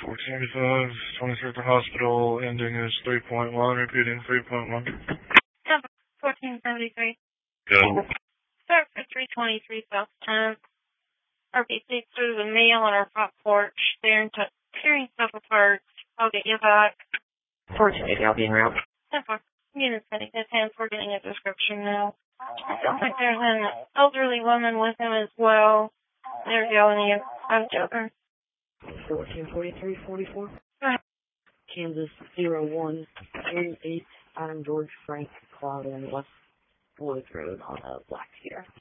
1485, 23 at the hospital, ending is 3.1, repeating 3.1. 1473. Good. Start for 323 South 10th. RBC through the mail on our front porch. They're tearing stuff apart. I'll get you back. 1480, I'll be en route. 10-4. Unit's heading to 10. We're getting a description now. I don't think there's an elderly woman with him as well. They're yelling at you. I'm joking. 1443-44. Kansas 0138. I'm George Frank Cloud in West Woods Road on a Black Cedar.